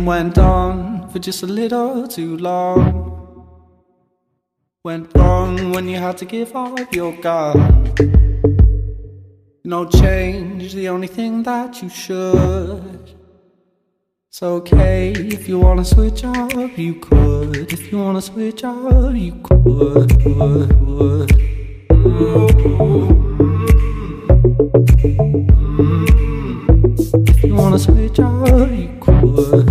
Went on for just a little too long. Went wrong when you had to give up your gun. No change, the only thing that you should. It's okay if you wanna switch up, you could. If you wanna switch up, you could. If you wanna switch up, you could.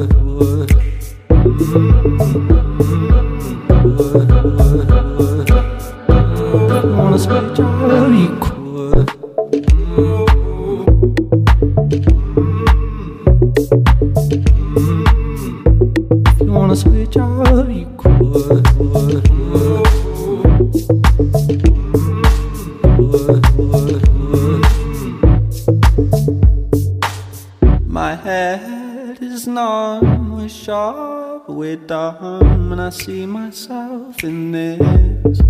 If you wanna switch up, you could. If you wanna switch up, you could. My head is numb, we're sharp, we're dumb, and I see myself in this.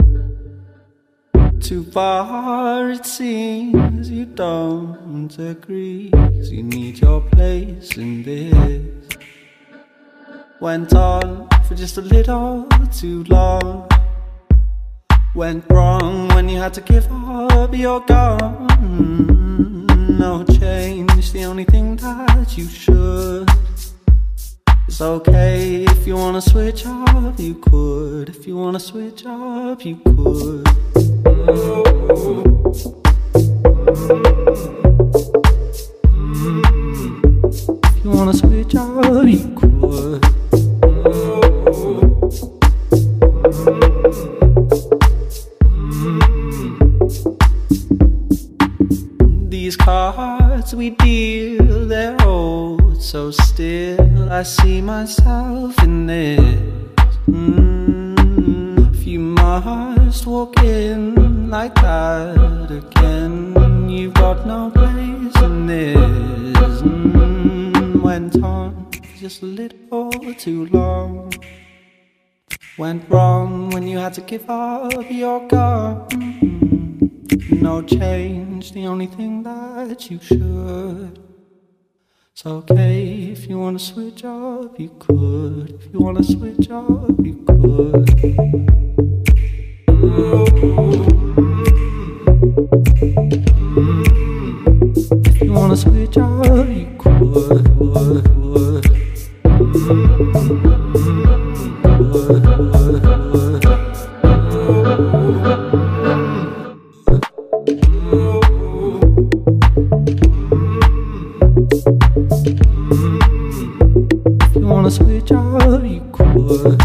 Too far it seems you don't agree, 'cause you need your place in this. Went on for just a little too long. Went wrong when you had to give up your gun. No change, the only thing that you should. It's okay if you wanna switch up, you could. If you wanna switch up, you could. If you wanna switch up, you could. These cards we deal, they're old, so still I see myself in this. If you must walk in like that again, you've got no place in this. Went on just a little too long. Went wrong when you had to give up your gun. No change, the only thing that you should. It's okay if you wanna switch up, you could. If you wanna switch up, you could. If you wanna switch up, you could. If you wanna switch up, you could.